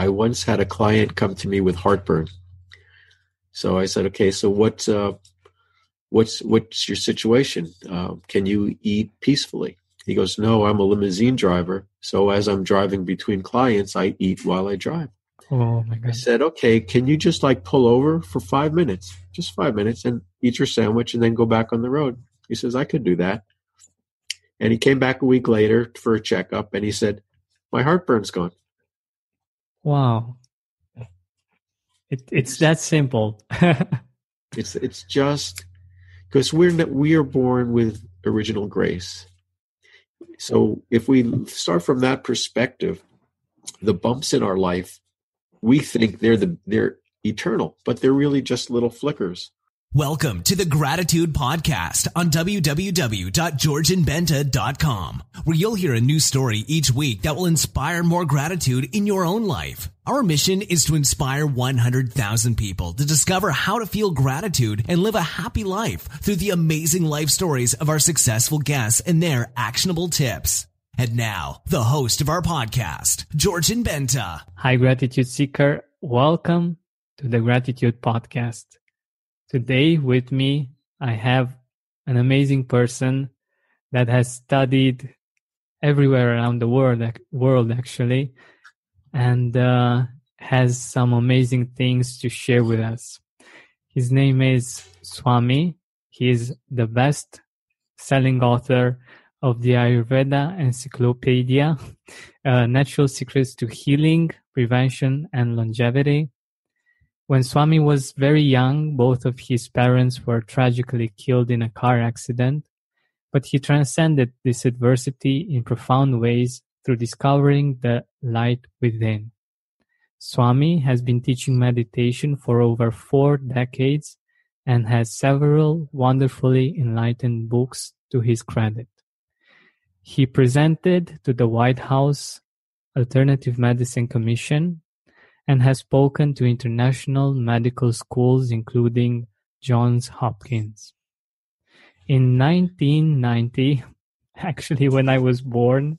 I once had a client come to me with heartburn. So I said, okay, so what's your situation? Can you eat peacefully? He goes, no, I'm a limousine driver. So as I'm driving between clients, I eat while I drive. Oh my God. I said, okay, can you just like pull over for 5 minutes, just 5 minutes, and eat your sandwich and then go back on the road? He says, I could do that. And he came back a week later for a checkup and he said, my heartburn's gone. Wow. It's that simple. It's just because we are born with original grace. So if we start from that perspective, the bumps in our life, we think they're eternal, but they're really just little flickers. Welcome to the Gratitude Podcast on www.georgianbenta.com, where you'll hear a new story each week that will inspire more gratitude in your own life. Our mission is to inspire 100,000 people to discover how to feel gratitude and live a happy life through the amazing life stories of our successful guests and their actionable tips. And now, the host of our podcast, Georgian Benta. Hi, Gratitude Seeker. Welcome to the Gratitude Podcast. Today with me, I have an amazing person that has studied everywhere around the world actually, and has some amazing things to share with us. His name is Swami. He is the best-selling author of the Ayurveda Encyclopedia, Natural Secrets to Healing, Prevention, and Longevity. When Swami was very young, both of his parents were tragically killed in a car accident, but he transcended this adversity in profound ways through discovering the light within. Swami has been teaching meditation for over 4 decades and has several wonderfully enlightened books to his credit. He presented to the White House Alternative Medicine Commission and has spoken to international medical schools, including Johns Hopkins. In 1990, actually when I was born,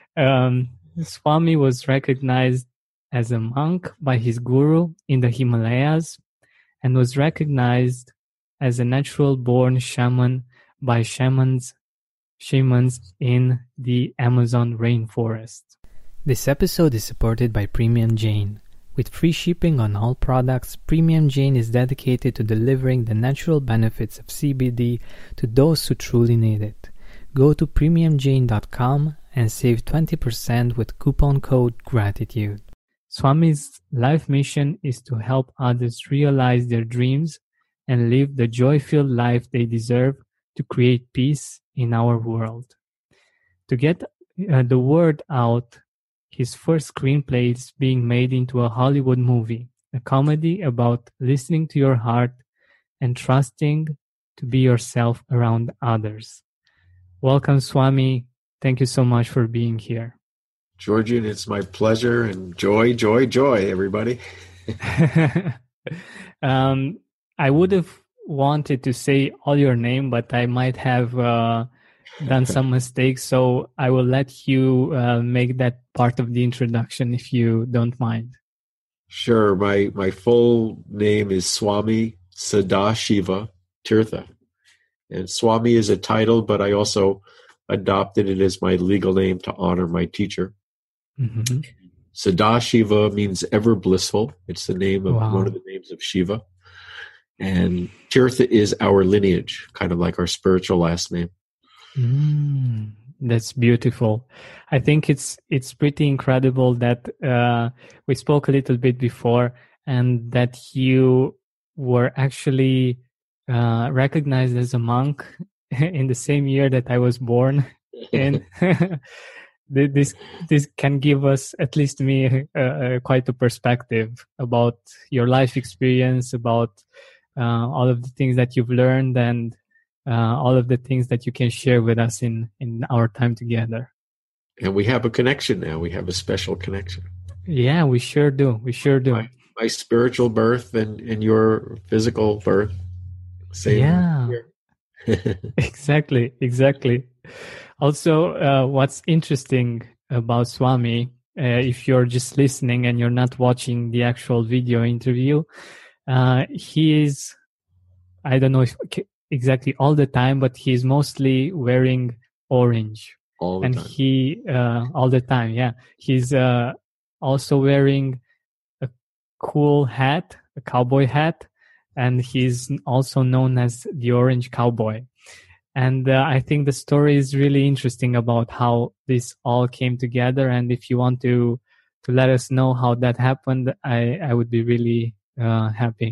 Swami was recognized as a monk by his guru in the Himalayas and was recognized as a natural-born shaman by shamans in the Amazon rainforest. This episode is supported by Premium Jane. With free shipping on all products, Premium Jane is dedicated to delivering the natural benefits of CBD to those who truly need it. Go to premiumjane.com and save 20% with coupon code GRATITUDE. Swami's life mission is to help others realize their dreams and live the joy-filled life they deserve to create peace in our world. To get the word out, his first screenplay is being made into a Hollywood movie, a comedy about listening to your heart and trusting to be yourself around others. Welcome, Swami. Thank you so much for being here. Georgian, it's my pleasure, and joy, everybody. I would have wanted to say all your name, but I might have done some mistakes, so I will let you make that part of the introduction if you don't mind. Sure. My full name is Swami Sadashiva Tirtha. And Swami is a title, but I also adopted it as my legal name to honor my teacher. Mm-hmm. Sadashiva means ever blissful. It's the name of Wow. one of the names of Shiva. And Tirtha is our lineage, kind of like our spiritual last name. That's beautiful. I think it's pretty incredible that we spoke a little bit before, and that you were actually recognized as a monk in the same year that I was born. And this can give us, at least me, quite a perspective about your life experience, about all of the things that you've learned, and all of the things that you can share with us in our time together. And we have a connection now. We have a special connection. Yeah, we sure do. My spiritual birth and your physical birth. Same. Yeah. Exactly. Also, what's interesting about Swami, if you're just listening and you're not watching the actual video interview, he is, I don't know if exactly all the time, but he's mostly wearing orange. All the time. All the time, yeah. He's also wearing a cool hat, a cowboy hat, and he's also known as the Orange Cowboy. And I think the story is really interesting about how this all came together. And if you want to let us know how that happened, I would be really happy.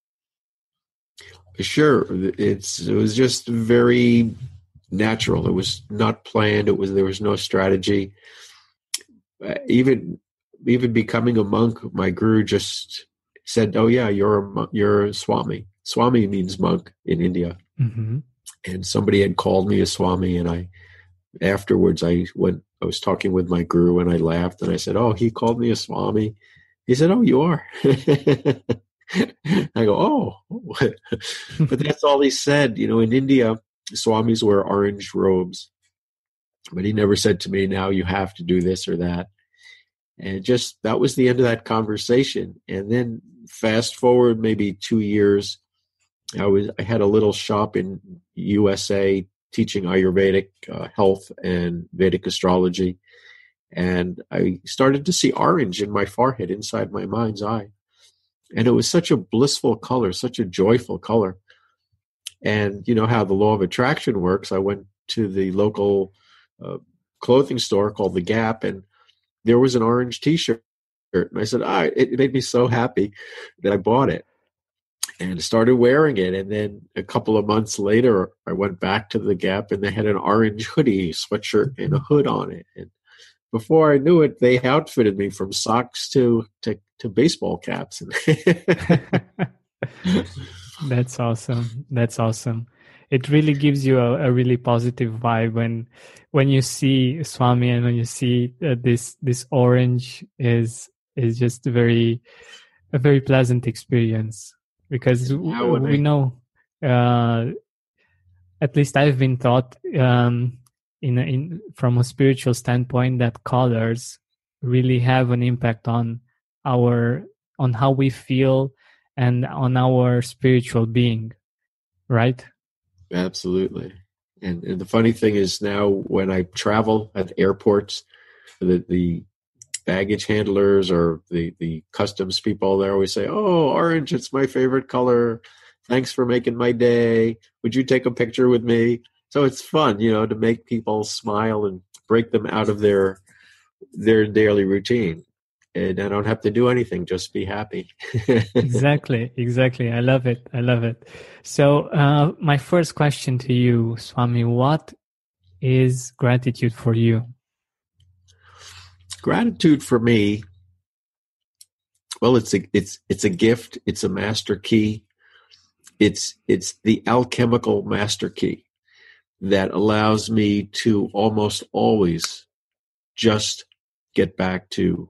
Sure. It was just very natural. It was not planned. There was no strategy. Even becoming a monk, my guru just said, "Oh yeah, you're a Swami." Swami means monk in India. Mm-hmm. And somebody had called me a Swami, and afterwards I was talking with my guru, and I laughed and I said, "Oh, he called me a Swami." He said, "Oh, you are." I go, "Oh," but that's all he said. In India, Swamis wear orange robes, but he never said to me, "Now you have to do this or that." And just that was the end of that conversation. And then fast forward maybe 2 years, I had a little shop in USA teaching Ayurvedic health and Vedic astrology. And I started to see orange in my forehead, inside my mind's eye. And it was such a blissful color, such a joyful color. And you know how the law of attraction works. I went to the local clothing store called The Gap, and there was an orange T-shirt. And I said, it made me so happy that I bought it. And started wearing it. And then a couple of months later, I went back to The Gap, and they had an orange hoodie, sweatshirt, and a hood on it. And before I knew it, they outfitted me from socks to baseball caps. That's awesome. That's awesome. It really gives you a really positive vibe when you see Swami, and when you see this orange is just a very pleasant experience. Because we know, at least I've been taught, from a spiritual standpoint, that colors really have an impact on how we feel and on our spiritual being, right? Absolutely. And the funny thing is, now when I travel at airports, the baggage handlers or the customs people, they always say, "Oh, orange, it's my favorite color. Thanks for making my day. Would you take a picture with me?" So it's fun, to make people smile and break them out of their daily routine. And I don't have to do anything, just be happy. Exactly. I love it. So my first question to you, Swami, what is gratitude for you? Gratitude for me, well, it's a gift. It's a master key. It's the alchemical master key that allows me to almost always just get back to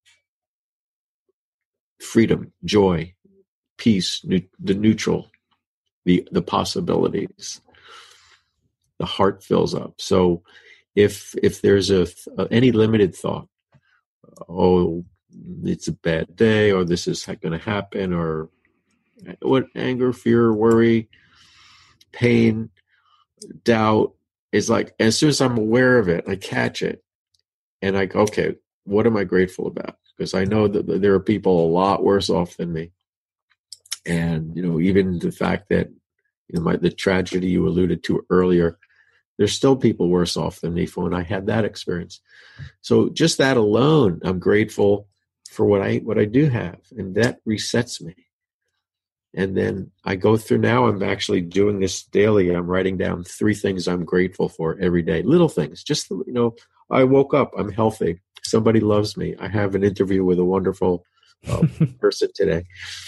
freedom, joy, peace, the neutral, the possibilities. The heart fills up. So if there's any limited thought, "Oh, it's a bad day," or "This is going to happen," or what, anger, fear, worry, pain, doubt, is like, as soon as I'm aware of it, I catch it, and I go, "Okay, what am I grateful about?" Because I know that there are people a lot worse off than me. And, even the fact that, the tragedy you alluded to earlier, there's still people worse off than me for when I had that experience. So just that alone, I'm grateful for what I do have, and that resets me. And then I go through, now I'm actually doing this daily. I'm writing down 3 things I'm grateful for every day. Little things, just, I woke up, I'm healthy. Somebody loves me. I have an interview with a wonderful person today.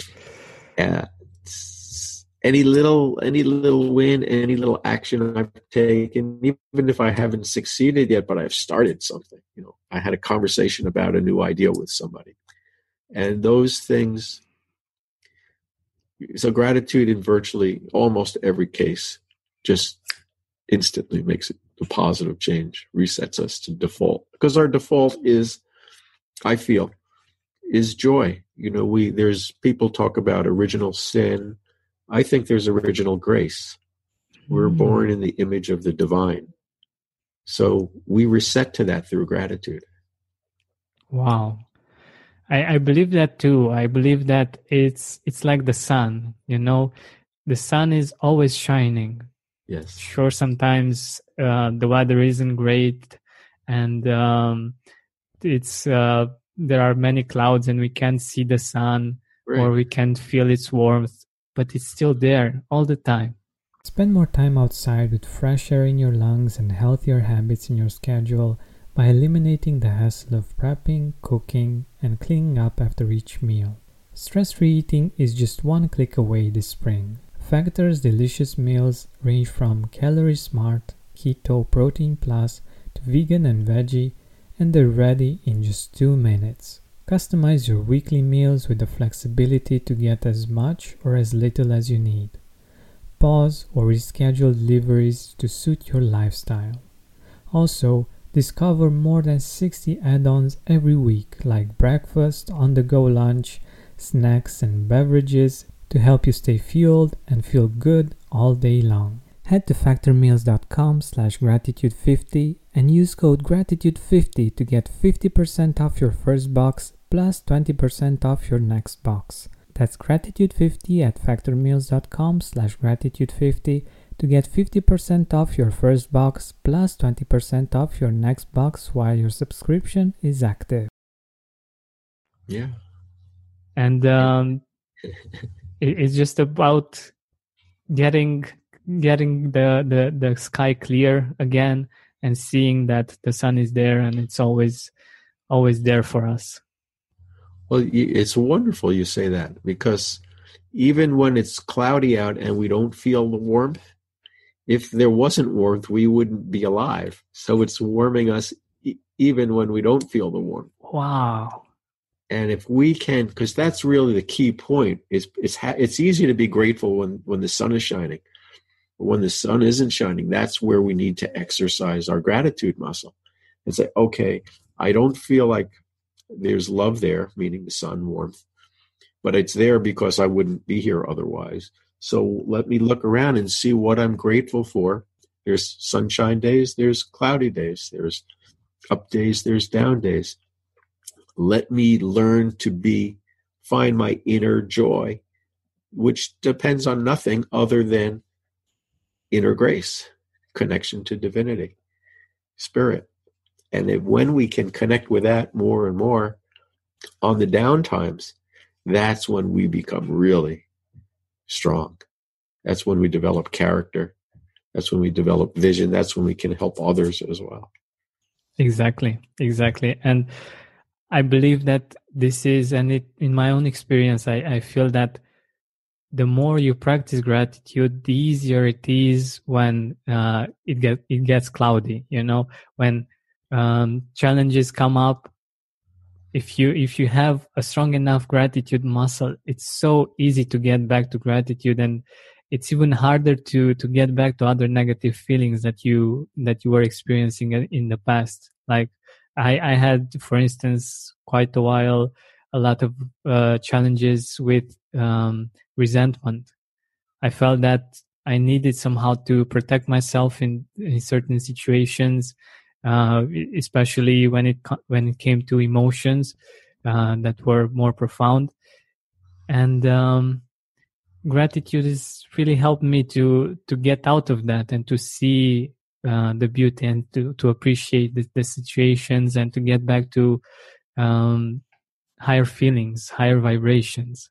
Any little win, any little action I've taken, even if I haven't succeeded yet, but I've started something. I had a conversation about a new idea with somebody, and those things. So gratitude in virtually almost every case just instantly makes it a positive change, resets us to default, because our default is I feel, is joy. There's people talk about original sin. I think there's original grace. We're born in the image of the divine. So we reset to that through gratitude. Wow. I believe that too. I believe that it's like the sun, the sun is always shining. Yes. Sure, sometimes the weather isn't great, and it's there are many clouds and we can't see the sun, Right. or we can't feel its warmth, but it's still there all the time. Spend more time outside with fresh air in your lungs and healthier habits in your schedule by eliminating the hassle of prepping, cooking, and cleaning up after each meal. Stress-free eating is just one click away this spring. Factor's delicious meals range from Calorie Smart, Keto, Protein Plus to vegan and veggie, and they're ready in just 2 minutes. Customize your weekly meals with the flexibility to get as much or as little as you need. Pause or reschedule deliveries to suit your lifestyle. Also, discover more than 60 add-ons every week, like breakfast, on-the-go lunch, snacks, and beverages to help you stay fueled and feel good all day long. Head to factormeals.com/gratitude50 and use code gratitude50 to get 50% off your first box plus 20% off your next box. That's gratitude50 at factormeals.com/gratitude50 to get 50% off your first box plus 20% off your next box while your subscription is active. Yeah. And it's just about getting the sky clear again and seeing that the sun is there and it's always there for us. Well, it's wonderful you say that, because even when it's cloudy out and we don't feel the warmth, if there wasn't warmth, we wouldn't be alive. So it's warming us even when we don't feel the warmth. Wow. And if we can, because that's really the key point, it's easy to be grateful when the sun is shining. But when the sun isn't shining, that's where we need to exercise our gratitude muscle and say, okay, I don't feel like there's love there, meaning the sun, warmth, but it's there because I wouldn't be here otherwise. So let me look around and see what I'm grateful for. There's sunshine days, there's cloudy days, there's up days, there's down days. Let me learn to find my inner joy, which depends on nothing other than inner grace, connection to divinity, spirit. And when we can connect with that more and more on the down times, that's when we become really strong. That's when we develop character. That's when we develop vision. That's when we can help others as well. Exactly. And I believe that this is, and in my own experience, I feel that the more you practice gratitude, the easier it is when it gets cloudy. When challenges come up, if you have a strong enough gratitude muscle, it's so easy to get back to gratitude, and it's even harder to get back to other negative feelings that you were experiencing in the past. Like I had, for instance, quite a while, a lot of challenges with resentment. I felt that I needed somehow to protect myself in certain situations, especially when it came to emotions that were more profound. And gratitude has really helped me to get out of that and to see the beauty and to appreciate the situations and to get back to higher feelings, higher vibrations.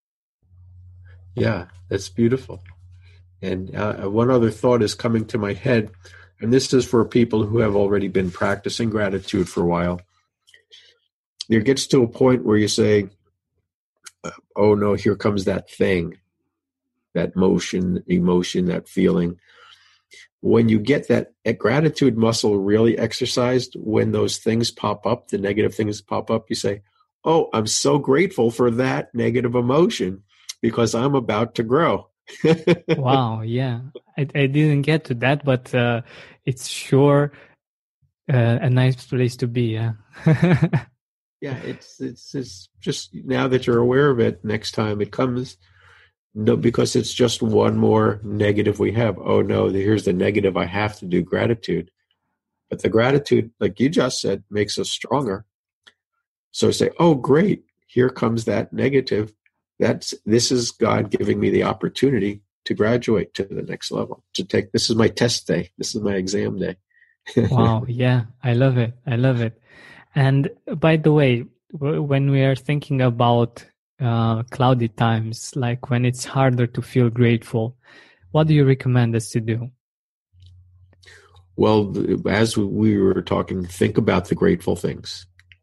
Yeah, that's beautiful. And one other thought is coming to my head, and this is for people who have already been practicing gratitude for a while. There gets to a point where you say, oh no, here comes that thing, that emotion, that feeling. When you get that gratitude muscle really exercised, when those things pop up, the negative things pop up, you say, oh, I'm so grateful for that negative emotion because I'm about to grow. Wow, yeah. I didn't get to that, but it's sure a nice place to be. Yeah. Yeah, it's just now that you're aware of it, next time it comes, no, because it's just one more negative we have. Oh no, here's the negative. I have to do gratitude. But the gratitude, like you just said, makes us stronger. So say, oh great, here comes that negative. This is God giving me the opportunity to graduate to the next level. This is my test day. This is my exam day. Wow, yeah, I love it. I love it. And by the way, when we are thinking about cloudy times, like when it's harder to feel grateful, what do you recommend us to do? Well, as we were talking, think about the grateful things.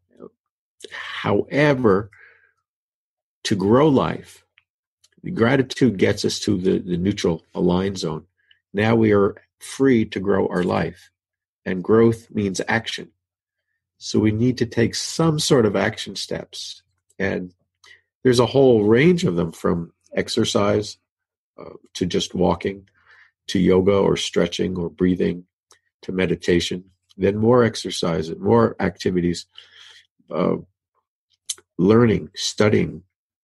However, to grow life, gratitude gets us to the neutral aligned zone. Now we are free to grow our life, and growth means action. So we need to take some sort of action steps, and there's a whole range of them, from exercise to just walking, to yoga or stretching or breathing, to meditation, then more exercise and more activities, learning, studying,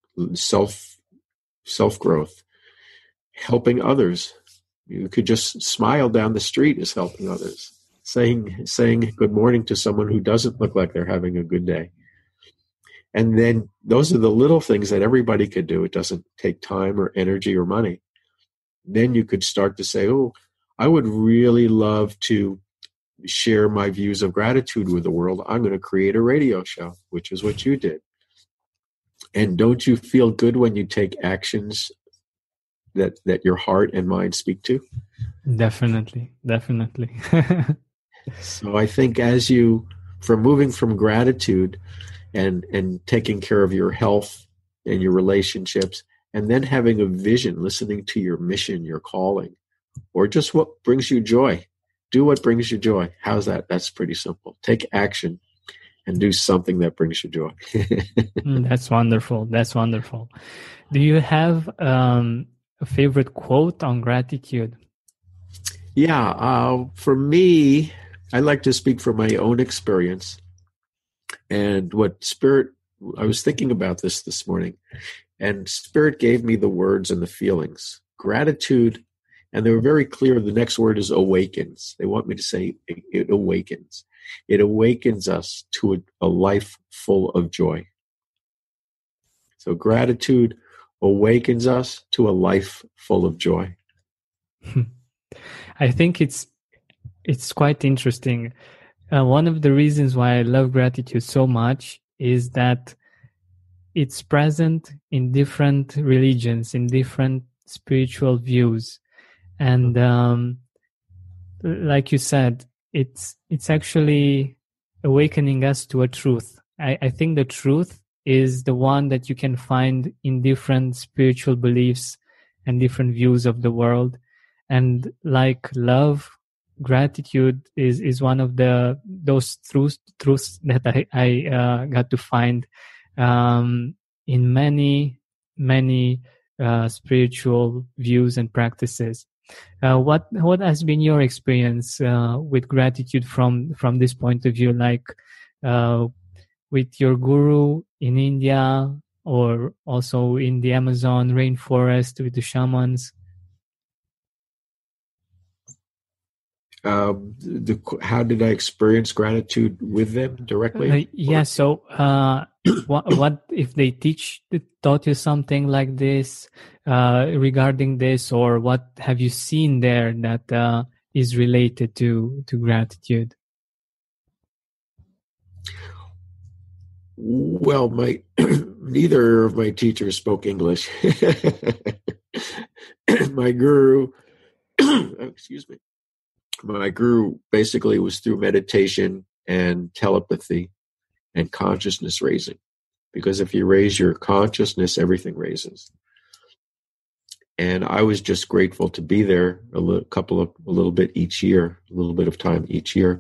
self-growth, helping others. You could just smile down the street is helping others. Saying good morning to someone who doesn't look like they're having a good day. And then those are the little things that everybody could do. It doesn't take time or energy or money. Then you could start to say, oh, I would really love to share my views of gratitude with the world. I'm going to create a radio show, which is what you did. And don't you feel good when you take actions that your heart and mind speak to? Definitely. So I think from moving from gratitude and taking care of your health and your relationships, and then having a vision, listening to your mission, your calling, or just what brings you joy. Do what brings you joy. How's that? That's pretty simple. Take action and do something that brings you joy. That's wonderful. Do you have a favorite quote on gratitude? Yeah, for me, I like to speak from my own experience. And I was thinking about this morning, and Spirit gave me the words and the feelings. Gratitude, and they were very clear. The next word is awakens. They want me to say it awakens. It awakens us to a life full of joy. So gratitude awakens us to a life full of joy. I think it's quite interesting. One of the reasons why I love gratitude so much is that it's present in different religions, in different spiritual views. And like you said, it's actually awakening us to a truth. I think the truth is the one that you can find in different spiritual beliefs and different views of the world. And like love, gratitude is one of those truths that I got to find in many spiritual views and practices. What has been your experience with gratitude from this point of view, like with your guru in India, or also in the Amazon rainforest with the shamans? How did I experience gratitude with them directly? So what if they taught you something like this regarding this, or what have you seen there that is related to gratitude? Well, neither of my teachers spoke English. My guru, excuse me. My guru basically was through meditation and telepathy and consciousness raising. Because if you raise your consciousness, everything raises. And I was just grateful to be there a little bit each year, a little bit of time each year.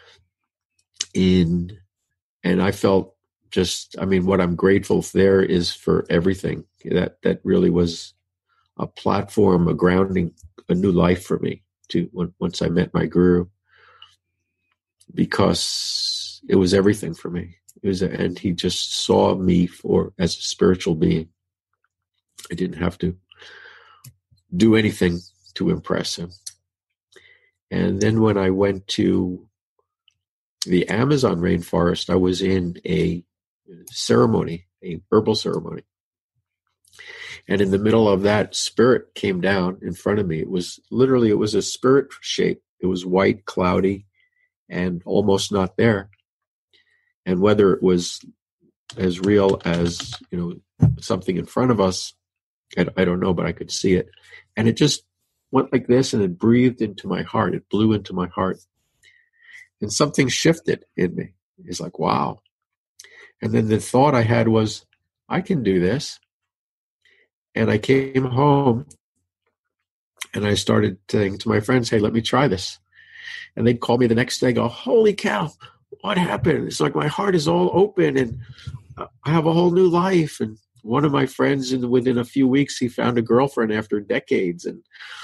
And I felt what I'm grateful there is for everything. That really was a platform, a grounding, a new life for me. Once I met my guru, because it was everything for me. And he just saw me as a spiritual being. I didn't have to do anything to impress him. And then when I went to the Amazon rainforest, I was in a ceremony, a herbal ceremony. And in the middle of that, spirit came down in front of me. It was a spirit shape. It was white, cloudy, and almost not there. And whether it was as real as, something in front of us, I don't know, but I could see it. And it just went like this, and it breathed into my heart. It blew into my heart. And something shifted in me. It's like, wow. And then the thought I had was, I can do this. And I came home and I started saying to my friends, hey, let me try this. And they'd call me the next day, go, holy cow, what happened? It's like my heart is all open and I have a whole new life. And one of my friends, within a few weeks, he found a girlfriend after decades. And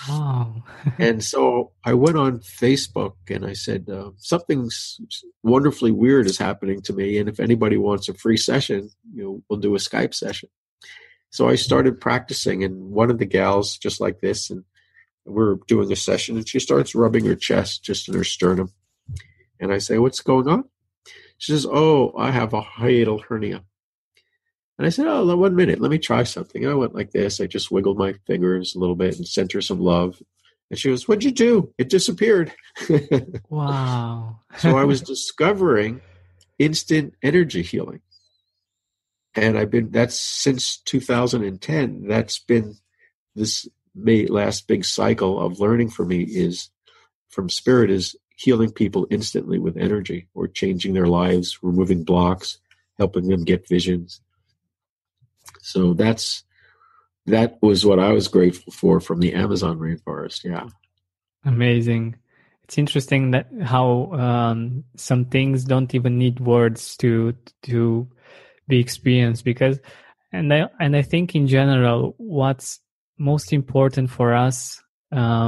and so I went on Facebook and I said, something wonderfully weird is happening to me. And if anybody wants a free session, we'll do a Skype session. So I started practicing, and one of the gals, just like this, and we're doing a session, and she starts rubbing her chest, just in her sternum. And I say, what's going on? She says, oh, I have a hiatal hernia. And I said, oh, 1 minute, let me try something. And I went like this. I just wiggled my fingers a little bit and sent her some love. And she goes, what'd you do? It disappeared. Wow. So I was discovering instant energy healing. And that's since 2010. That's been this last big cycle of learning for me is from spirit is healing people instantly with energy or changing their lives, removing blocks, helping them get visions. So that was what I was grateful for from the Amazon rainforest. Yeah. Amazing. It's interesting that how some things don't even need words to be experienced, because and I think in general what's most important for us are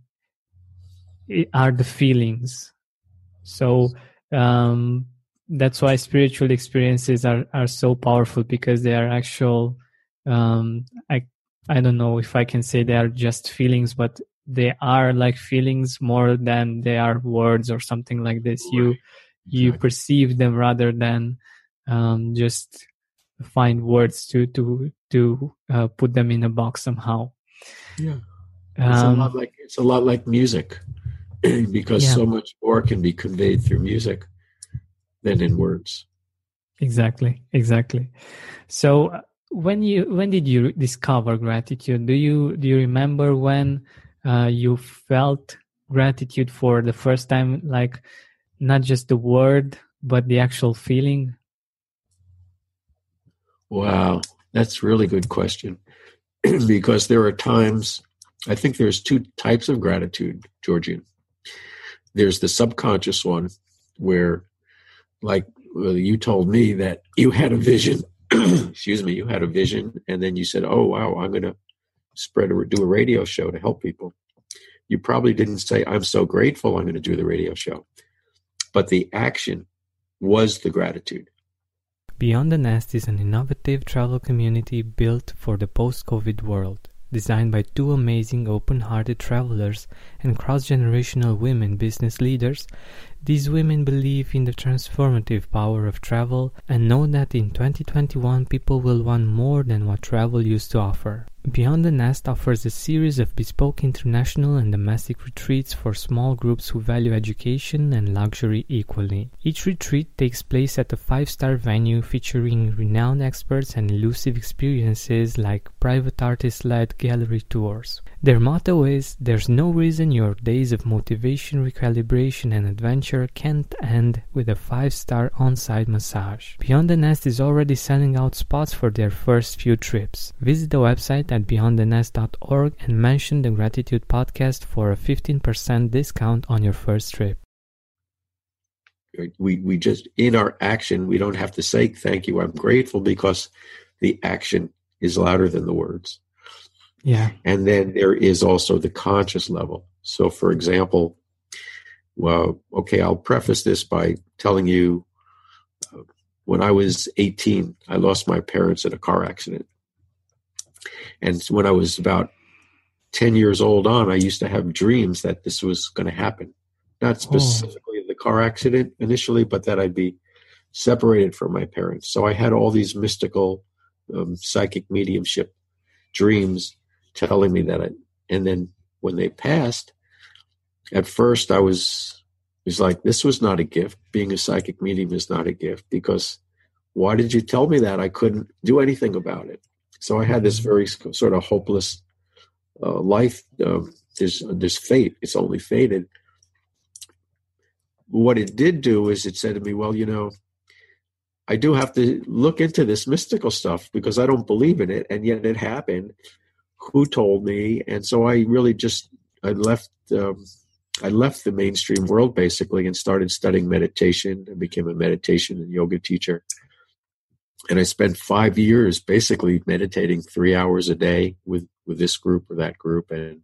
the feelings. So that's why spiritual experiences are so powerful, because they are actual I don't know if I can say they are just feelings, but they are like feelings more than they are words or something like this. You perceive them rather than just find words to put them in a box somehow. Yeah, it's a lot like music, because so much more can be conveyed through music than in words. Exactly. So when did you discover gratitude? Do you remember when you felt gratitude for the first time, like not just the word but the actual feeling? Wow, that's a really good question. Because there are times, I think there's two types of gratitude, Georgian. There's the subconscious one where, like you told me that you had a vision, you had a vision, and then you said, oh, wow, I'm going to do a radio show to help people. You probably didn't say, I'm so grateful I'm going to do the radio show. But the action was the gratitude. Beyond the Nest is an innovative travel community built for the post-COVID world, designed by two amazing open-hearted travelers and cross-generational women business leaders. These women believe in the transformative power of travel and know that in 2021 people will want more than what travel used to offer. Beyond the Nest offers a series of bespoke international and domestic retreats for small groups who value education and luxury equally. Each retreat takes place at a 5-star venue featuring renowned experts and elusive experiences like private artist-led gallery tours. Their motto is, there's no reason your days of motivation, recalibration and adventure can't end with a 5-star on-site massage. Beyond the Nest is already selling out spots for their first few trips. Visit the website at beyondthenest.org and mention the Gratitude Podcast for a 15% discount on your first trip. We just, in our action, we don't have to say thank you, I'm grateful, because the action is louder than the words. Yeah. And then there is also the conscious level. So, for example, well, okay, I'll preface this by telling you when I was 18, I lost my parents in a car accident. And when I was about 10 years old on, I used to have dreams that this was going to happen. Not specifically the car accident initially, but that I'd be separated from my parents. So I had all these mystical psychic mediumship dreams telling me that. And then when they passed, at first I was like, this was not a gift. Being a psychic medium is not a gift, because why did you tell me that? I couldn't do anything about it. So I had this very sort of hopeless life. There's fate. It's only fated. What it did do is it said to me, well, I do have to look into this mystical stuff because I don't believe in it. And yet it happened. Who told me? And so I really I left the mainstream world basically and started studying meditation. I became a meditation and yoga teacher. And I spent 5 years basically meditating 3 hours a day with this group or that group. And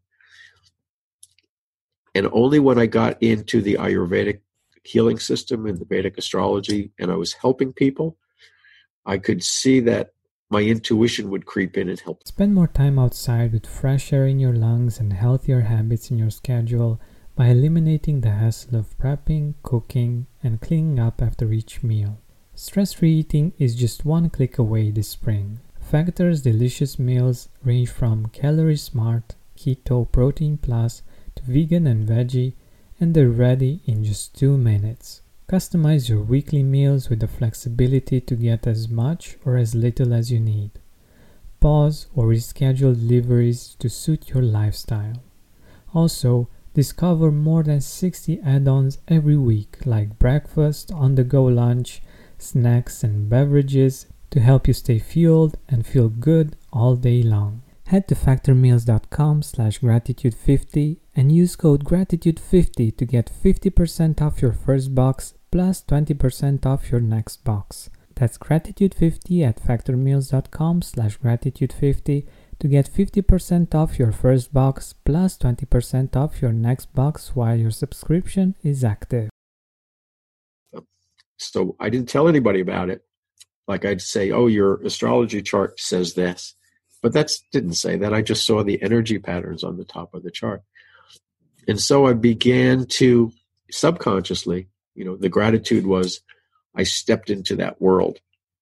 only when I got into the Ayurvedic healing system and the Vedic astrology and I was helping people, I could see that my intuition would creep in and help. Spend more time outside with fresh air in your lungs and healthier habits in your schedule by eliminating the hassle of prepping, cooking, and cleaning up after each meal. Stress-free eating is just one click away this spring. Factor's delicious meals range from Calorie Smart, Keto, Protein Plus to vegan and veggie, and they're ready in just 2 minutes. Customize your weekly meals with the flexibility to get as much or as little as you need. Pause or reschedule deliveries to suit your lifestyle. Also, discover more than 60 add-ons every week, like breakfast, on-the-go lunch, snacks, and beverages to help you stay fueled and feel good all day long. Head to factormeals.com/gratitude50 and use code gratitude50 to get 50% off your first box plus 20% off your next box. That's gratitude50 at factormeals.com/gratitude50 to get 50% off your first box plus 20% off your next box while your subscription is active. So I didn't tell anybody about it. Like I'd say, oh, your astrology chart says this. But that didn't say that. I just saw the energy patterns on the top of the chart. And so I began to subconsciously, the gratitude was I stepped into that world.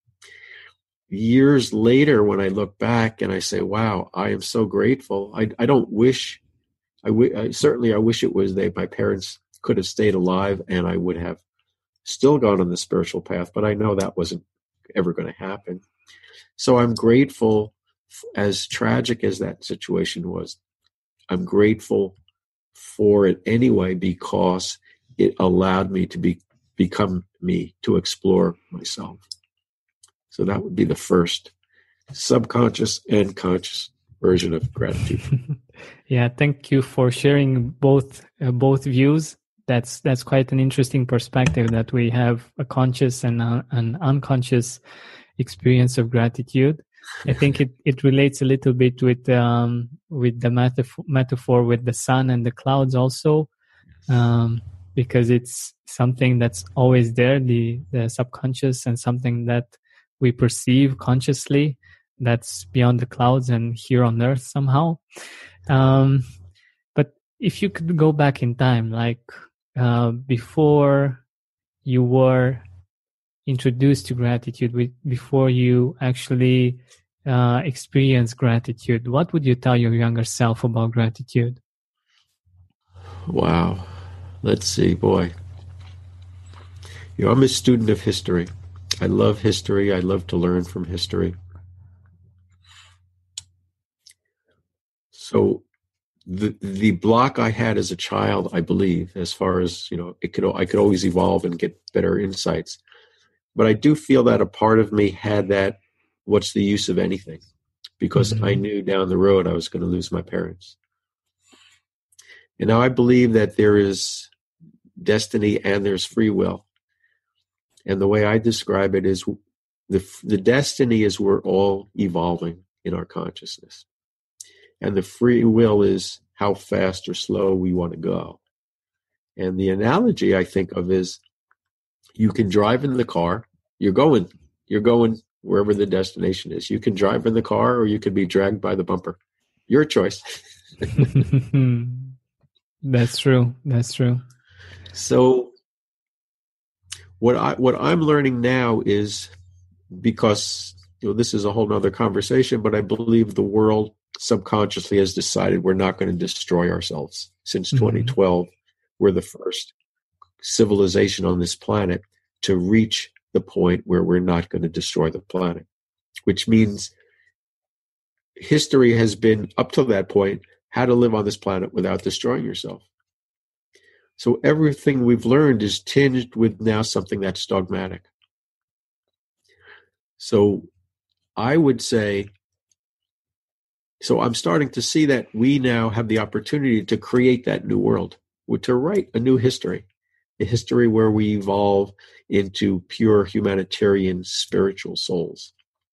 Years later, when I look back and I say, wow, I am so grateful. I don't wish, I wish it was my parents could have stayed alive and I would have still gone on the spiritual path, but I know that wasn't ever going to happen. So I'm grateful. As tragic as that situation was, I'm grateful for it anyway because it allowed me to become me, to explore myself. So that would be the first subconscious and conscious version of gratitude. Yeah, thank you for sharing both views. That's quite an interesting perspective, that we have a conscious and an unconscious experience of gratitude. I think it relates a little bit with the metaphor with the sun and the clouds also, because it's something that's always there, the subconscious, and something that we perceive consciously that's beyond the clouds and here on earth somehow. But if you could go back in time, like before you were introduced to gratitude, before you actually experience gratitude, what would you tell your younger self about gratitude? Wow. Let's see, boy. I'm a student of history. I love history. I love to learn from history. So the block I had as a child, I believe, as far as, I could always evolve and get better insights. But I do feel that a part of me had that, what's the use of anything? Because I knew down the road I was going to lose my parents. And now I believe that there is destiny and there's free will. And the way I describe it is the destiny is we're all evolving in our consciousness. And the free will is how fast or slow we want to go. And the analogy I think of is you can drive in the car You're going wherever the destination is. You can drive in the car or you can be dragged by the bumper. Your choice. That's true. That's true. So what I'm learning now is, because this is a whole nother conversation, but I believe the world subconsciously has decided we're not going to destroy ourselves. Since 2012, we're the first civilization on this planet to reach the point where we're not going to destroy the planet, which means history has been, up to that point, how to live on this planet without destroying yourself. So everything we've learned is tinged with now something that's dogmatic. So I would say, so I'm starting to see that we now have the opportunity to create that new world, to write a new history, a history where we evolve into pure humanitarian spiritual souls.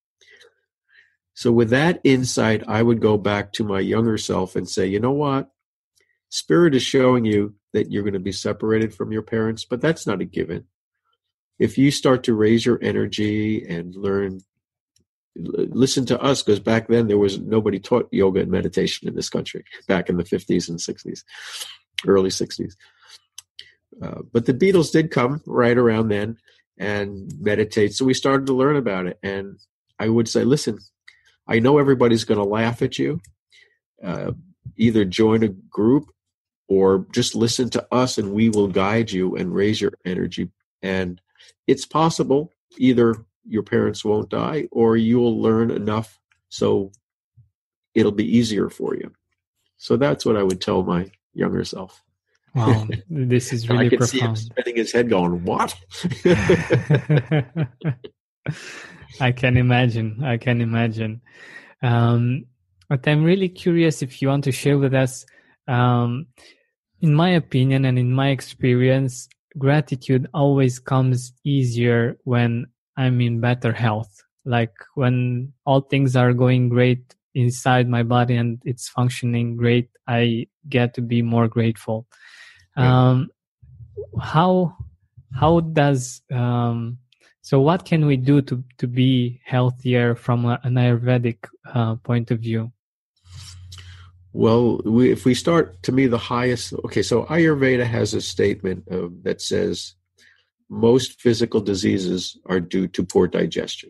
So with that insight, I would go back to my younger self and say, you know what? Spirit is showing you that you're going to be separated from your parents, but that's not a given. If you start to raise your energy and listen to us, because back then nobody taught yoga and meditation in this country, back in the 50s and 60s, early 60s. But the Beatles did come right around then and meditate. So we started to learn about it. And I would say, listen, I know everybody's going to laugh at you. Either join a group or just listen to us and we will guide you and raise your energy. And it's possible either your parents won't die or you'll learn enough so it'll be easier for you. So that's what I would tell my younger self. Wow, this is really profound. I can see him spinning his head going, what? I can imagine. But I'm really curious if you want to share with us, in my opinion and in my experience, gratitude always comes easier when I'm in better health. Like when all things are going great inside my body and it's functioning great, I get to be more grateful. Yeah. How does so what can we do to be healthier from an Ayurvedic point of view? Well, if we start, to me, the highest, okay, so Ayurveda has a statement that says most physical diseases are due to poor digestion.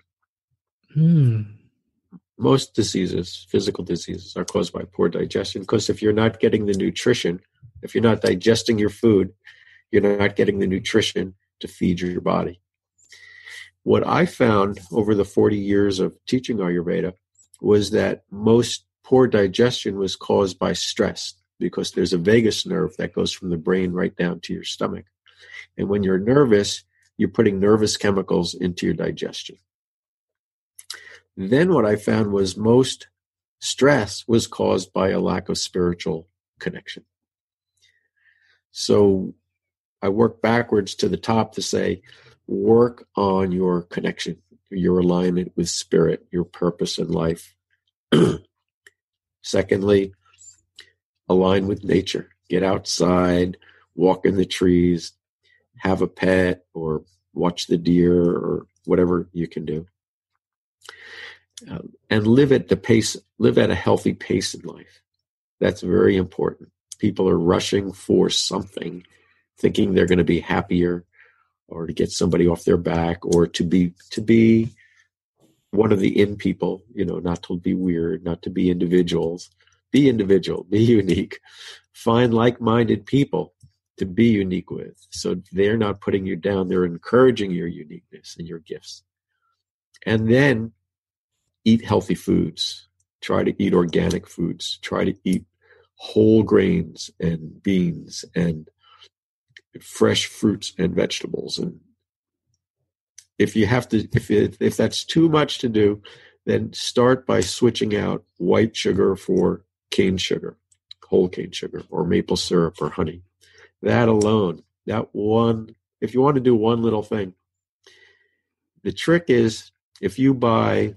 Most diseases, physical diseases, are caused by poor digestion, because if you're not getting the nutrition, if you're not digesting your food, you're not getting the nutrition to feed your body. What I found over the 40 years of teaching Ayurveda was that most poor digestion was caused by stress, because there's a vagus nerve that goes from the brain right down to your stomach. And when you're nervous, you're putting nervous chemicals into your digestion. Then what I found was most stress was caused by a lack of spiritual connection. So I work backwards to the top to say, work on your connection, your alignment with spirit, your purpose in life. Secondly, align with nature. Get outside, walk in the trees, have a pet, or watch the deer, or whatever you can do. And live at a healthy pace in life. That's very important. People are rushing for something, thinking they're going to be happier, or to get somebody off their back, or to be one of the in people, not to be weird, not to be individuals. Be individual, be unique. Find like-minded people to be unique with. So they're not putting you down, they're encouraging your uniqueness and your gifts. And then eat healthy foods. Try to eat organic foods. Try to eat whole grains and beans and fresh fruits and vegetables. And if that's too much to do, then start by switching out white sugar for cane sugar, whole cane sugar, or maple syrup or honey. That alone, if you want to do one little thing, the trick is if you buy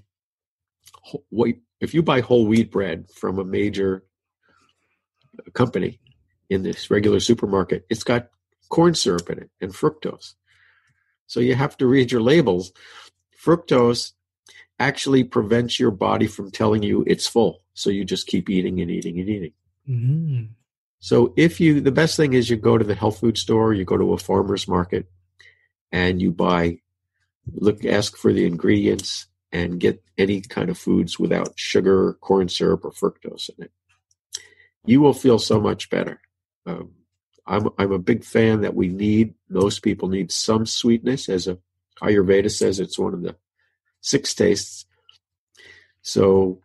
whole wheat bread from a major company in this regular supermarket, it's got corn syrup in it and fructose. So you have to read your labels. Fructose actually prevents your body from telling you it's full. So you just keep eating and eating and eating. Mm-hmm. So the best thing is you go to the health food store, you go to a farmer's market, and you ask for the ingredients and get any kind of foods without sugar, corn syrup, or fructose in it. You will feel so much better. I'm a big fan that most people need some sweetness. As Ayurveda says, it's one of the 6 tastes. So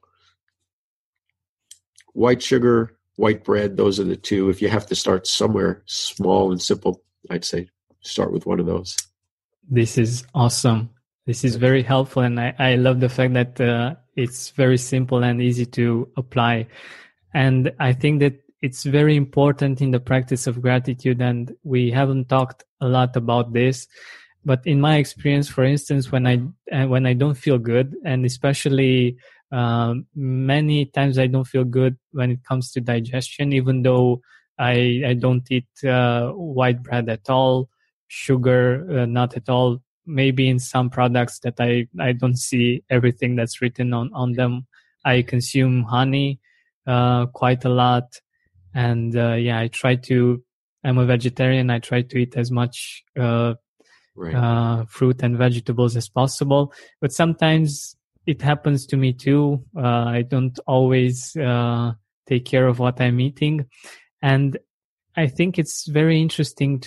white sugar, white bread, those are the 2. If you have to start somewhere small and simple, I'd say start with one of those. This is awesome. This is very helpful. And I love the fact that it's very simple and easy to apply. And I think that it's very important in the practice of gratitude. And we haven't talked a lot about this. But in my experience, for instance, when I don't feel good, and especially many times I don't feel good when it comes to digestion, even though I don't eat white bread at all, sugar not at all. Maybe in some products that I don't see everything that's written on them. I consume honey quite a lot, and I'm a vegetarian. I try to eat as much fruit and vegetables as possible, but sometimes it happens to me too. I don't always take care of what I'm eating, and I think it's very interesting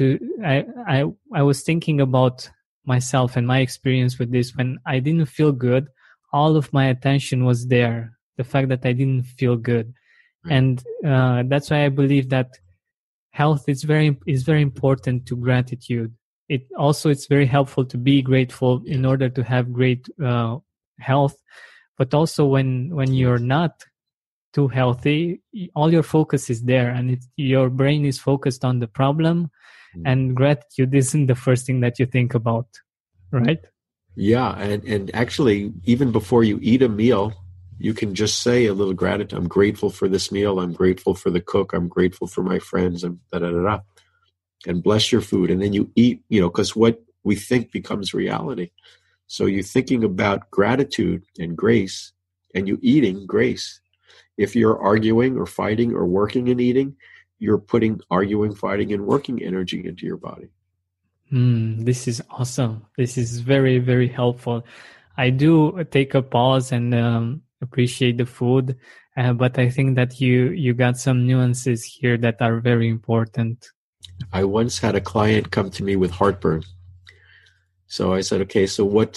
I was thinking about myself and my experience with this. When I didn't feel good, all of my attention was there, the fact that I didn't feel good. Right. And that's why I believe that health is very important to gratitude. It's very helpful to be grateful in order to have great health. But also when you're not too healthy, all your focus is there, and your brain is focused on the problem, and gratitude isn't the first thing that you think about, right? Yeah, and actually, even before you eat a meal, you can just say a little gratitude. I'm grateful for this meal. I'm grateful for the cook. I'm grateful for my friends, and da-da-da-da. And bless your food. And then you eat, because what we think becomes reality. So you're thinking about gratitude and grace, and you eating grace. If you're arguing or fighting or working and eating, you're putting arguing, fighting, and working energy into your body. This is awesome. This is very, very helpful. I do take a pause and appreciate the food, but I think that you got some nuances here that are very important. I once had a client come to me with heartburn. So I said, okay, so what's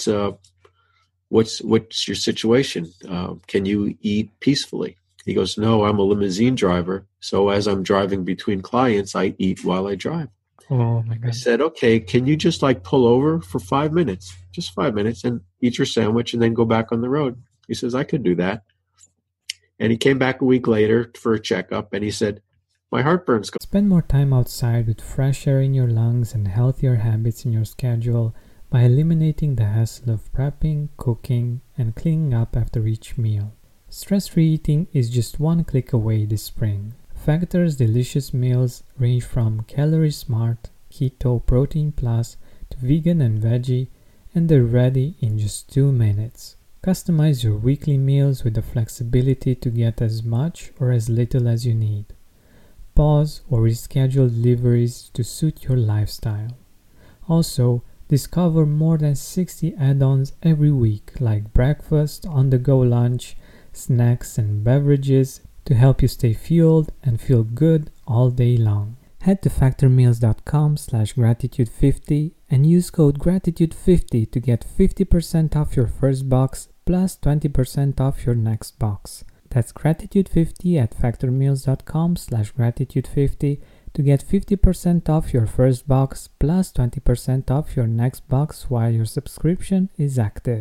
your situation? Can you eat peacefully? He goes, no, I'm a limousine driver. So as I'm driving between clients, I eat while I drive. Oh my God. I said, okay, can you just pull over for 5 minutes, just 5 minutes, and eat your sandwich and then go back on the road? He says, I could do that. And he came back a week later for a checkup, and he said, my heartburn's gone. Spend more time outside with fresh air in your lungs and healthier habits in your schedule by eliminating the hassle of prepping, cooking, and cleaning up after each meal. Stress-free eating is just one click away this spring. Factor's delicious meals range from Calorie Smart, Keto, Protein Plus to vegan and veggie, and they're ready in just 2 minutes. Customize your weekly meals with the flexibility to get as much or as little as you need. Pause or reschedule deliveries to suit your lifestyle. Also, discover more than 60 add-ons every week, like breakfast, on-the-go lunch, snacks, and beverages to help you stay fueled and feel good all day long. Head to factormeals.com/gratitude50 and use code gratitude50 to get 50% off your first box plus 20% off your next box. That's gratitude50 at factormeals.com/gratitude50 to get 50% off your first box plus 20% off your next box while your subscription is active.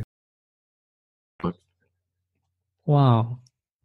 Wow.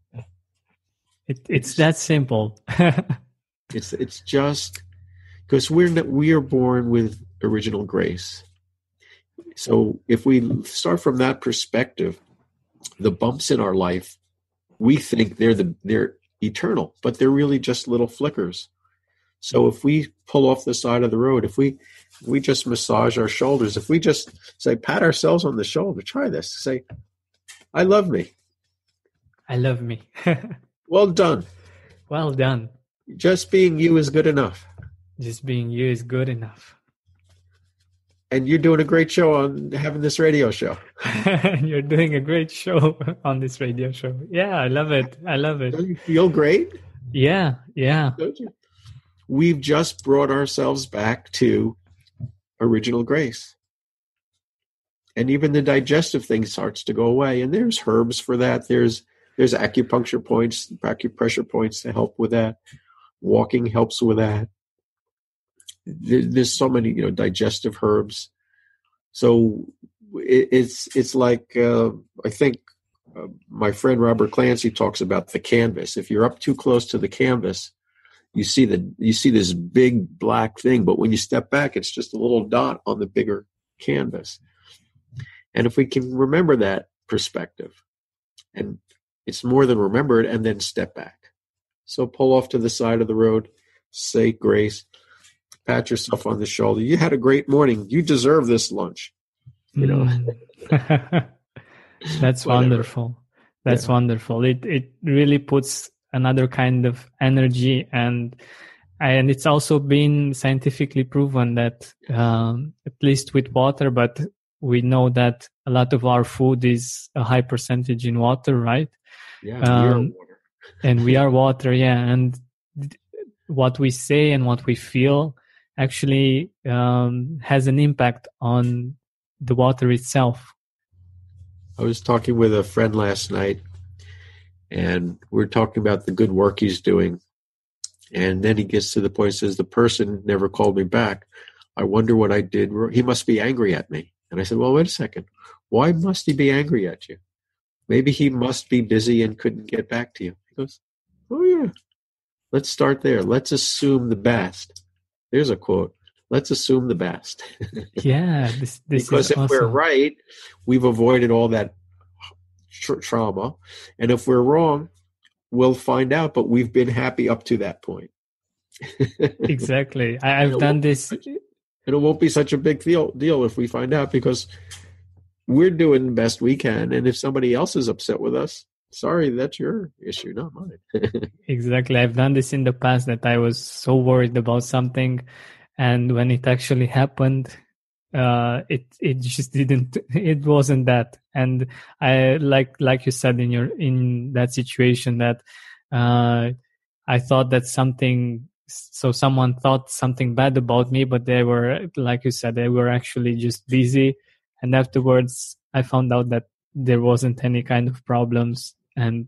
It's that simple. It's just because we are born with original grace. So if we start from that perspective, the bumps in our life, we think they're eternal, but they're really just little flickers. So if we pull off the side of the road, if we just massage our shoulders, if we just say, pat ourselves on the shoulder, try this, say, I love me. I love me. Well done. Well done. Just being you is good enough. Just being you is good enough. And you're doing a great show on having this radio show. You're doing a great show on this radio show. Yeah, I love it. I love it. Don't you feel great? Yeah, yeah. Don't you? We've just brought ourselves back to original grace. And even the digestive thing starts to go away. And there's herbs for that. There's acupuncture points, acupressure points to help with that. Walking helps with that. There's so many, digestive herbs. So it's like I think my friend Robert Clancy talks about the canvas. If you're up too close to the canvas, you see this big black thing, but when you step back, it's just a little dot on the bigger canvas. And if we can remember that perspective, and it's more than remember it, and then step back. So pull off to the side of the road, say grace, pat yourself on the shoulder. You had a great morning. You deserve this lunch. That's wonderful. That's wonderful. It really puts another kind of energy, and it's also been scientifically proven that at least with water, but we know that a lot of our food is a high percentage in water, right? Yeah, we are water. And we are water, yeah. And what we say and what we feel actually has an impact on the water itself. I was talking with a friend last night, and we're talking about the good work he's doing. And then he gets to the point, says, the person never called me back. I wonder what I did. He must be angry at me. And I said, well, wait a second. Why must he be angry at you? Maybe he must be busy and couldn't get back to you. He goes, oh, yeah. Let's start there. Let's assume the best. There's a quote. Let's assume the best. Yeah. This because is if we're right, we've avoided all that trauma. And if we're wrong, we'll find out, but we've been happy up to that point. Exactly. I've done this. And it won't be such a big deal if we find out, because we're doing the best we can. And if somebody else is upset with us, sorry, that's your issue, not mine. Exactly. I've done this in the past, that I was so worried about something, and when it actually happened, it just didn't. It wasn't that. And I like you said in that situation, that I thought that someone thought something bad about me, but they were, like you said, they were actually just busy. And afterwards, I found out that there wasn't any kind of problems. And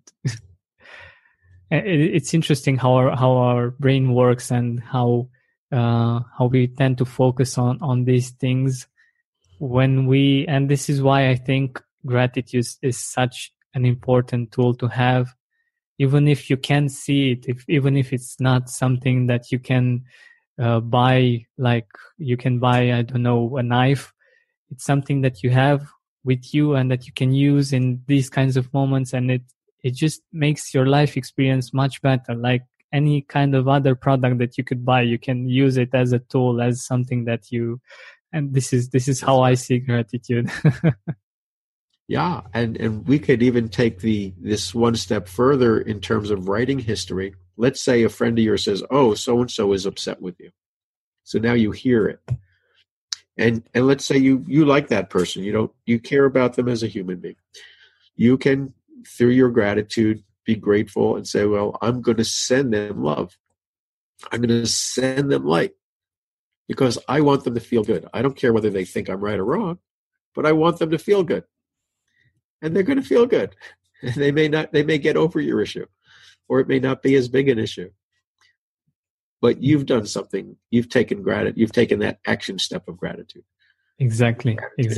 it's interesting how our brain works, and how we tend to focus on these things and this is why I think gratitude is such an important tool to have. Even if you can't see it, even if it's not something that you can buy, like you can buy, I don't know, a knife, it's something that you have with you and that you can use in these kinds of moments, and it just makes your life experience much better. Like any kind of other product that you could buy, you can use it as a tool, as something that and this is how I see gratitude. Yeah, and we could even take this one step further in terms of writing history. Let's say a friend of yours says, oh, so-and-so is upset with you. So now you hear it. And let's say you like that person. You care about them as a human being. You can, through your gratitude, be grateful and say, well, I'm going to send them love. I'm going to send them light, because I want them to feel good. I don't care whether they think I'm right or wrong, but I want them to feel good. And they're going to feel good. They may get over your issue, or it may not be as big an issue. But you've done something. You've taken that action step of gratitude. Exactly.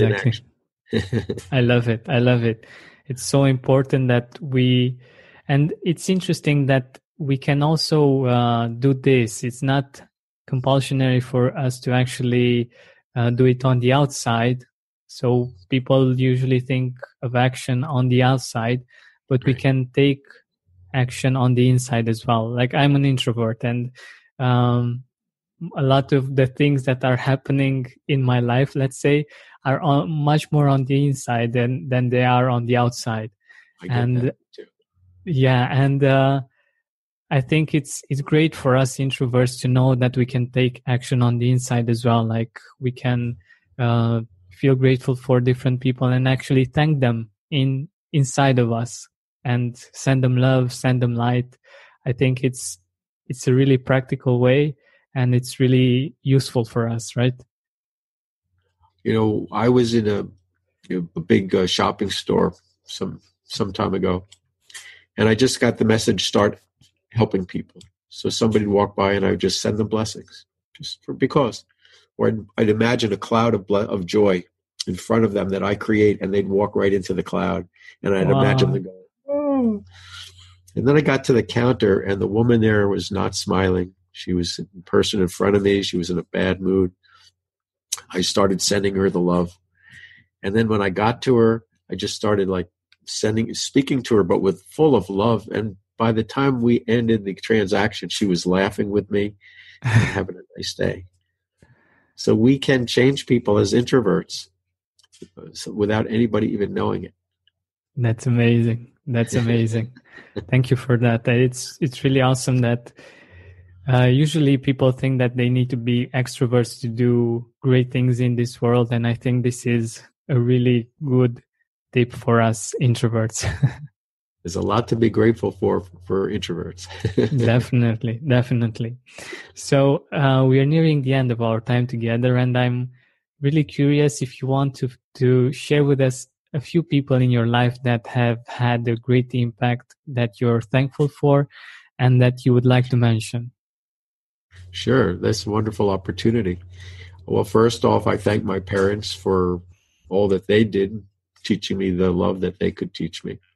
I love it. It's so important that and it's interesting that we can also do this. It's not compulsory for us to actually do it on the outside. So people usually think of action on the outside, but we can take action on the inside as well. Like I'm an introvert, and a lot of the things that are happening in my life, let's say, are much more on the inside than they are on the outside. I get that too. Yeah, and I think it's great for us introverts to know that we can take action on the inside as well. Like we can feel grateful for different people and actually thank them inside of us and send them love, send them light. I think it's a really practical way, and it's really useful for us, right? I was in a big shopping store some time ago, and I just got the message, start helping people. So somebody would walk by and I would just send them blessings because, or I'd imagine a cloud of joy in front of them that I create, and they'd walk right into the cloud, and I'd imagine them going, oh. And then I got to the counter, and the woman there was not smiling. She was in person in front of me. She was in a bad mood. I started sending her the love. And then when I got to her, I just started speaking to her, but with full of love. And by the time we ended the transaction, she was laughing with me and having a nice day. So we can change people as introverts without anybody even knowing it. That's amazing. That's amazing. Thank you for that. It's really awesome that usually people think that they need to be extroverts to do great things in this world. And I think this is a really good tip for us introverts. There's a lot to be grateful for introverts. Definitely. So we are nearing the end of our time together, and I'm really curious if you want to share with us a few people in your life that have had a great impact that you're thankful for and that you would like to mention. Sure. That's a wonderful opportunity. Well, first off, I thank my parents for all that they did, teaching me the love that they could teach me.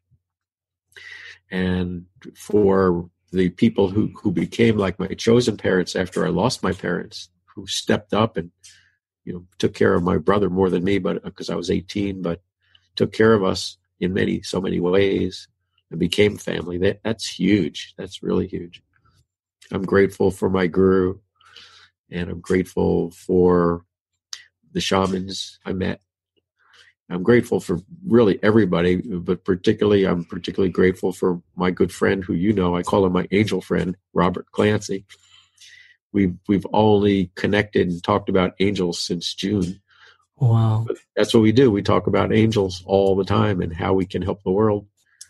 And for the people who became like my chosen parents after I lost my parents, who stepped up and took care of my brother more than me, but because I was 18, but took care of us in so many ways and became family. That's huge. That's really huge. I'm grateful for my guru, and I'm grateful for the shamans I met. I'm grateful for really everybody, but I'm particularly grateful for my good friend who I call him my angel friend, Robert Clancy. We've only connected and talked about angels since June. Wow. But that's what we do. We talk about angels all the time and how we can help the world.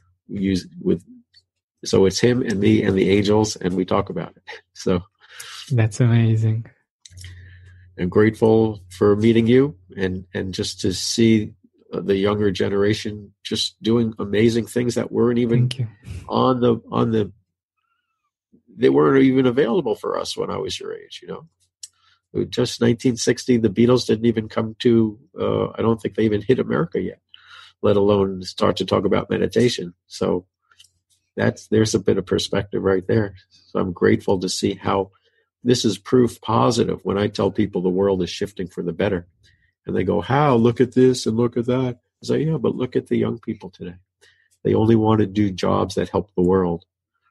So it's him and me and the angels, and we talk about it. So that's amazing. I'm grateful for meeting you and just to see the younger generation just doing amazing things that weren't even on the they weren't even available for us when I was your age, Just 1960, the Beatles didn't even come to, I don't think they even hit America yet, let alone start to talk about meditation. So there's a bit of perspective right there. So I'm grateful to see how this is proof positive when I tell people the world is shifting for the better. And they go, how? Look at this and look at that. I say, yeah, but look at the young people today. They only want to do jobs that help the world.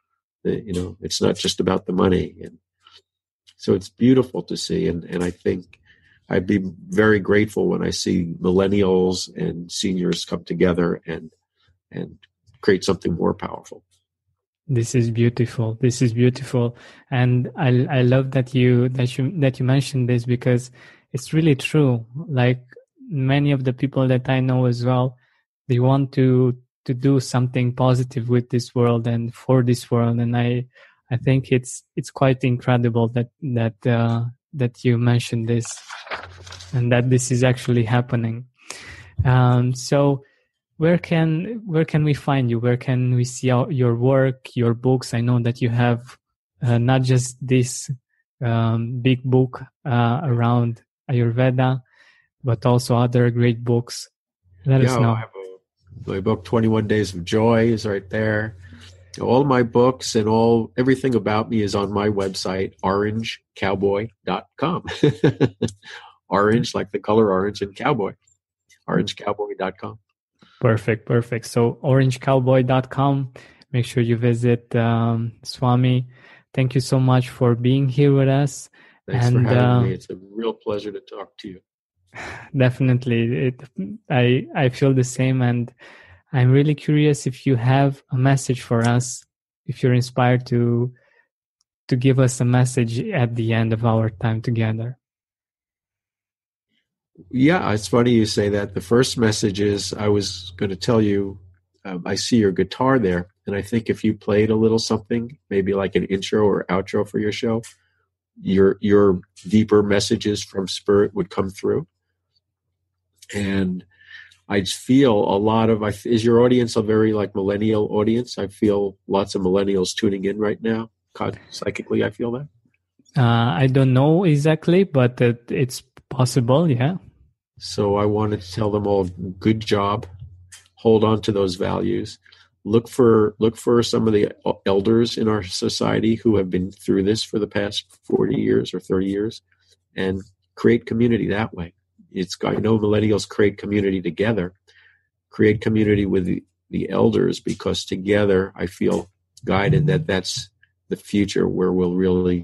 It's not just about the money. And so it's beautiful to see. And I think I'd be very grateful when I see millennials and seniors come together and create something more powerful. This is beautiful. And I love that you mentioned this, because it's really true. Like many of the people that I know as well, they want to do something positive with this world and for this world. And I think it's quite incredible that you mentioned this and that this is actually happening. So where can we find you? Where can we see your work, your books? I know that you have not just this big book around Ayurveda, but also other great books. Let us know. My book, 21 Days of Joy, is right there. All my books and everything about me is on my website, orangecowboy.com. Orange, like the color orange, and cowboy. orangecowboy.com. Perfect. So orangecowboy.com. Make sure you visit Swami. Thank you so much for being here with us. Thanks for having me. It's a real pleasure to talk to you. Definitely. I feel the same, and I'm really curious if you have a message for us, if you're inspired to give us a message at the end of our time together. Yeah, it's funny you say that. The first message is, I was going to tell you, I see your guitar there, and I think if you played a little something, maybe like an intro or outro for your show, your deeper messages from Spirit would come through. And I feel a lot of, is your audience a very like millennial audience? I feel lots of millennials tuning in right now. Psychically, I feel that. I don't know exactly, but it's possible, yeah. So I wanted to tell them all, good job. Hold on to those values. Look for some of the elders in our society who have been through this for the past 40 years or 30 years, and create community that way. I know millennials create community together. Create community with the elders, because together I feel guided that that's the future where we'll really,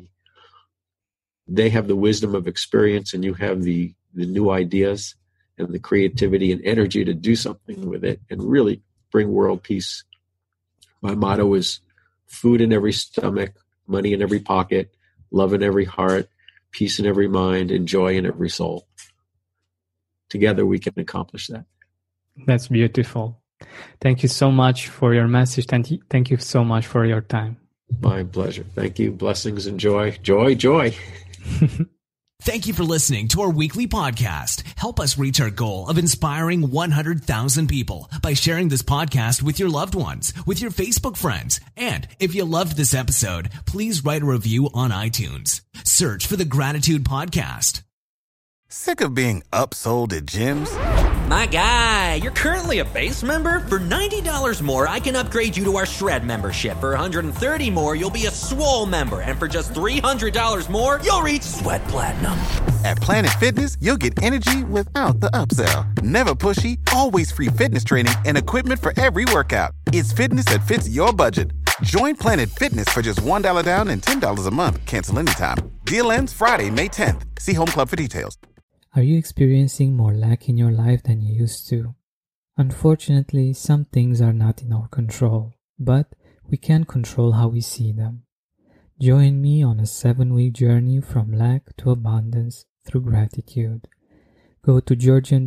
they have the wisdom of experience and you have the new ideas and the creativity and energy to do something with it and really bring world peace. My motto is food in every stomach, money in every pocket, love in every heart, peace in every mind, and joy in every soul. Together we can accomplish that. That's beautiful. Thank you so much for your message. Thank you so much for your time. My pleasure. Thank you. Blessings and joy. Joy, joy. Thank you for listening to our weekly podcast. Help us reach our goal of inspiring 100,000 people by sharing this podcast with your loved ones, with your Facebook friends. And if you loved this episode, please write a review on iTunes. Search for the Gratitude Podcast. Sick of being upsold at gyms? My guy, you're currently a base member? For $90 more, I can upgrade you to our Shred membership. For $130 more, you'll be a Swole member. And for just $300 more, you'll reach Sweat Platinum. At Planet Fitness, you'll get energy without the upsell. Never pushy, always free fitness training and equipment for every workout. It's fitness that fits your budget. Join Planet Fitness for just $1 down and $10 a month. Cancel anytime. Deal ends Friday, May 10th. See Home Club for details. Are you experiencing more lack in your life than you used to? Unfortunately, some things are not in our control, but we can control how we see them. Join me on a 7-week journey from lack to abundance through gratitude. Go to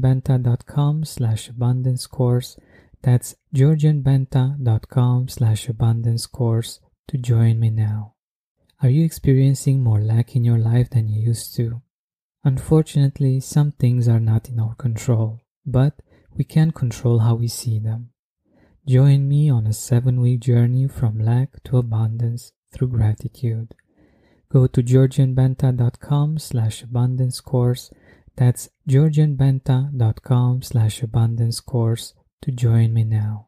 georgianbenta.com/abundance course. That's georgianbenta.com/abundance course to join me now. Are you experiencing more lack in your life than you used to? Unfortunately, some things are not in our control, but we can control how we see them. Join me on a 7-week journey from lack to abundance through gratitude. Go to georgianbenta.com/abundance course. That's georgianbenta.com/abundance course to join me now.